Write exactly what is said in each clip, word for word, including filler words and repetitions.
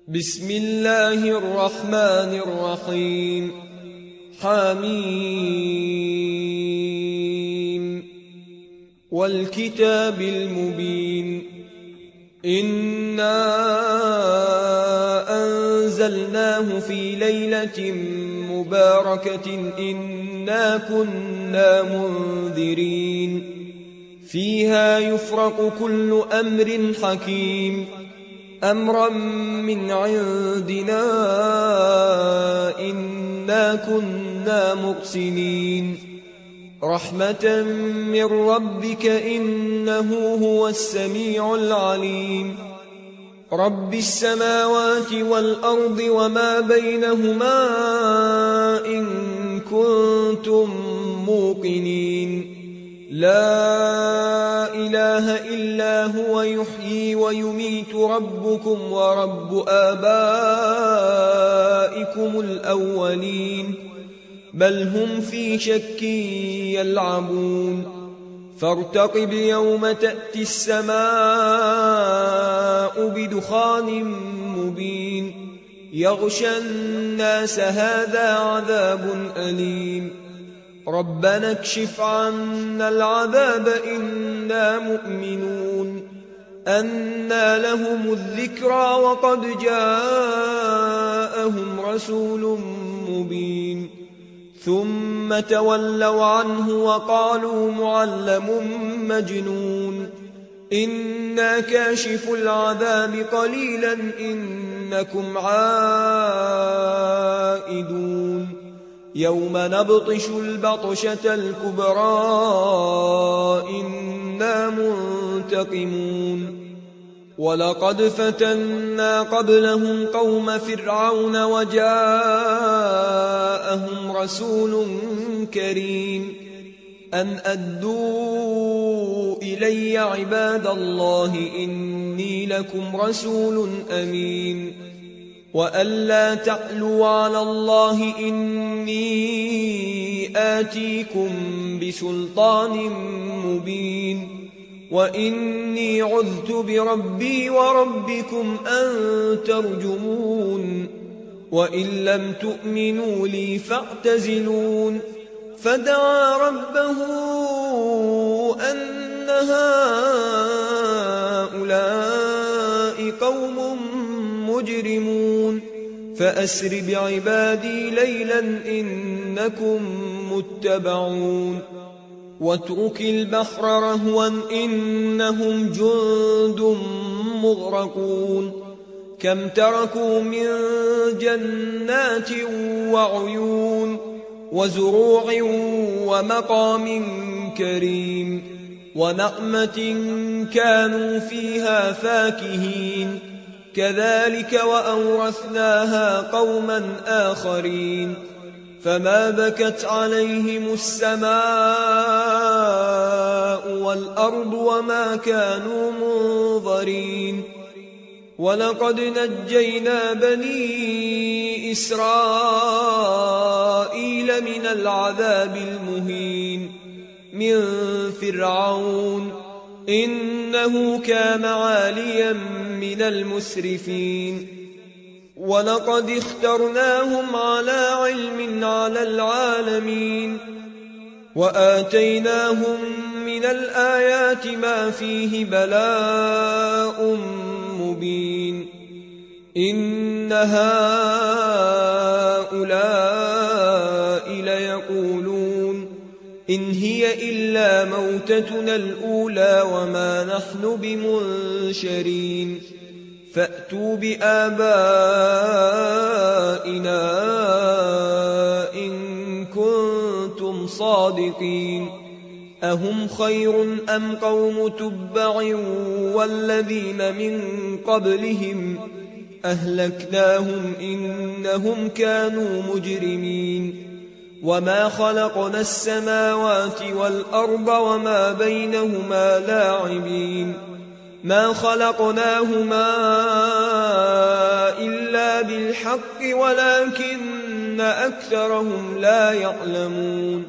بسم الله الرحمن الرحيم. حميم والكتاب المبين. إنا أنزلناه في ليلة مباركة إنا كنا منذرين فيها يفرق كل أمر حكيم أمرا من عندنا إنا كنا مرسلين رحمة من ربك إنه هو السميع العليم. رب السماوات والأرض وما بينهما إن كنتم موقنين. لا إله إلا هو يحيي ويميت ربكم ورب آبائكم الأولين بل هم في شك يلعبون. فارتقب يوم تأتي السماء بدخان مبين يغشى الناس هذا عذاب أليم. ربنا اكشف عنا العذاب إنا مؤمنون. أنى لهم الذكرى وقد جاءهم رسول مبين ثم تولوا عنه وقالوا معلم مجنون. إنا كاشف العذاب قليلا إنكم عائدون. يوم نبطش البطشة الكبرى إنا منتقمون. ولقد فتنا قبلهم قوم فرعون وجاءهم رسول كريم أن أدوا إلي عباد الله إني لكم رسول أمين وألا تعلوا على الله إني آتيكم بسلطان مبين وإني عذت بربي وربكم أن ترجمون. وإن لم تؤمنوا لي فاعتزلون. فدعا ربه أن هؤلاء قوم مجرمون فأسر بعبادي ليلا إنكم متبعون. واترك البحر رهوا إنهم جند مغرقون. كم تركوا من جنات وعيون وزروع ومقام كريم ونعمة كانوا فيها فاكهين كذلك وأورثناها قوما آخرين. فما بكت عليهم السماء والأرض وما كانوا منظرين. ولقد نجينا بني إسرائيل من العذاب المهين من فرعون إنه كان عاليا من المسرفين. ولقد اخترناهم على علم على العالمين وآتيناهم من الآيات ما فيه بلاء مبين. إن هؤلاء ليقولون إن هي إلا موتتنا الأولى وما نحن بمنشرين. فأتوا بآبائنا إن كنتم صادقين. أهم خير أم قوم تبع والذين من قبلهم أهلكناهم إنهم كانوا مجرمين. وما خلقنا السماوات والأرض وما بينهما لاعبين ما خلقناهما إلا بالحق ولكن أكثرهم لا يعلمون.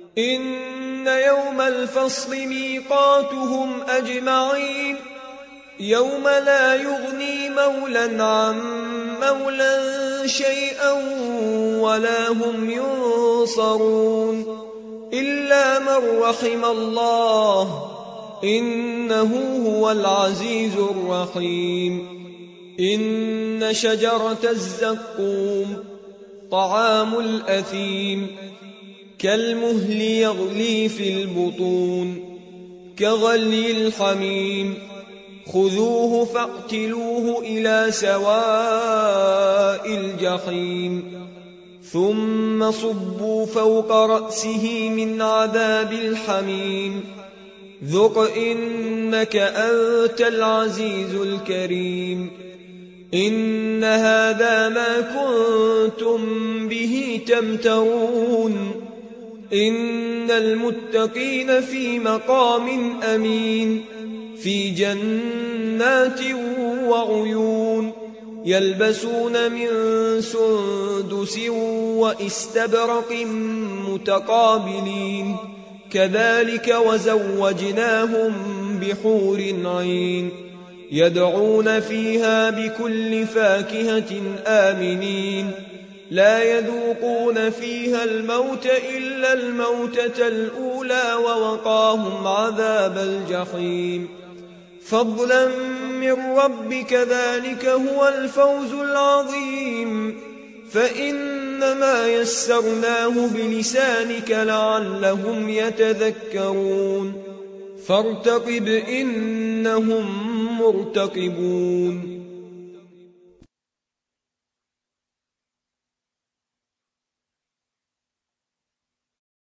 إن يوم الفصل ميقاتهم أجمعين يوم لا يغني مولا عن مولا شيئا ولا هم ينصرون إلا من رحم الله إنه هو العزيز الرحيم. إن شجرة الزقوم طعام الأثيم كالمهل يغلي في البطون كغلي الحميم خذوه فاعتلوه إلى سواء الجحيم ثم صبوا فوق رأسه من عذاب الحميم ذق إنك أنت العزيز الكريم. إن هذا ما كنتم به تمترون إن المتقين في مقام أمين في جنات وعيون يلبسون من سندس واستبرق متقابلين كذلك وزوجناهم بحور عين يدعون فيها بكل فاكهة آمنين لا يذوقون فيها الموت إلا الموتة الأولى ووقاهم عذاب الجحيم فضلا من ربك ذلك هو الفوز العظيم. فإنما يسرناه بلسانك لعلهم يتذكرون فارتقب إنهم مرتقبون.